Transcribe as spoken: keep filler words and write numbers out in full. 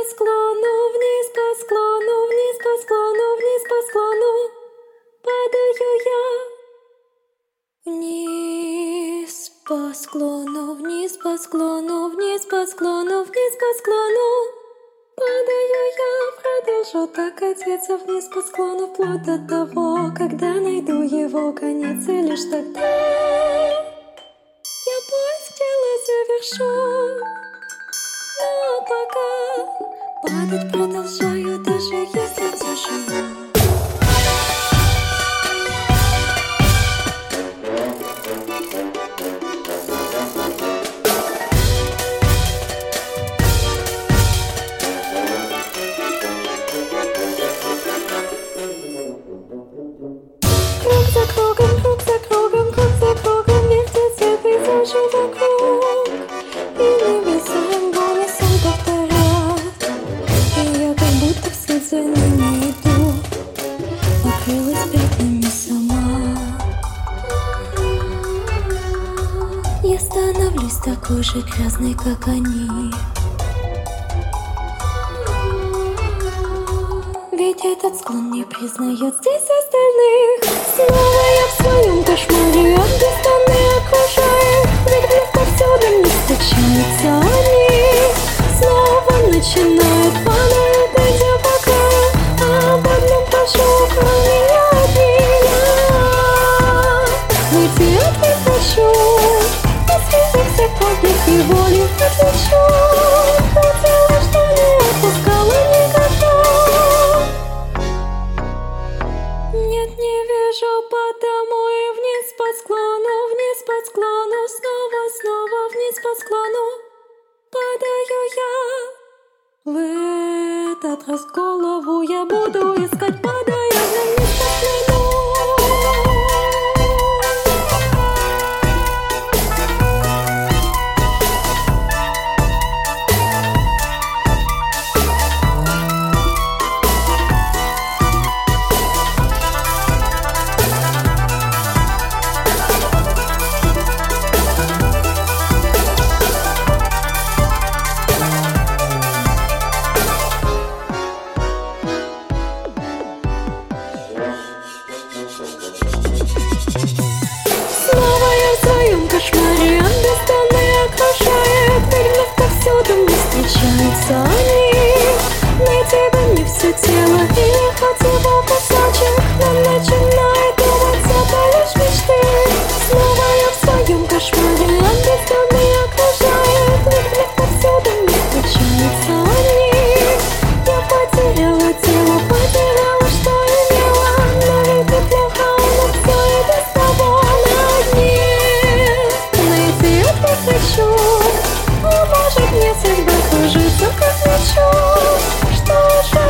склону, вниз по склону, вниз по склону, вниз по склону. Падаю я. Вниз по склону, вниз по склону, вниз по склону, вниз по склону. Падаю я, продолжу так катиться вниз по склону, вплоть до того, когда найду его конец, и лишь тогда я поиск тела завершу. Но пока падать продолжаю, даже если тяжело. Круг за кругом, круг за кругом, круг за кругом вертится пейзажи вокруг. И небеса голосом повторят, и я как будто вслед за ними иду, покрылась пятнами сама. Я становлюсь такой же грязной, как они. Ведь этот склон не признает здесь остальных. Снова я в своем кошмаре, от бездны окружает. Ведь вновь повсюду не встречаются они. Снова начинают, падают, идя по краю. А об одном прошу, кроме меня от меня. Выйти от них хочу, если за всех подних и волю отлечу. Хотела, что не отпускала никогда. Нет, не вижу, потому и вниз по склону, вниз по склону, снова, снова вниз по склону. Падаю я. В этот раз голову я буду искать, падая вниз по склону. Снова я в своем кошмаре, от бездны окружает. Ведь вновь повсюду не встречаются они. Найти бы мне все тело, и хоть его кусочек, но начинает думаться, то лишь мечты. Снова я в своем кошмаре, от бездны окружает. Ведь вновь повсюду не встречаются они. Я потеряла тело, потеряла, что имела. Но ведь неплохо, но все и без того. Хочу, а может мне судьба кружится, как мячом. Что же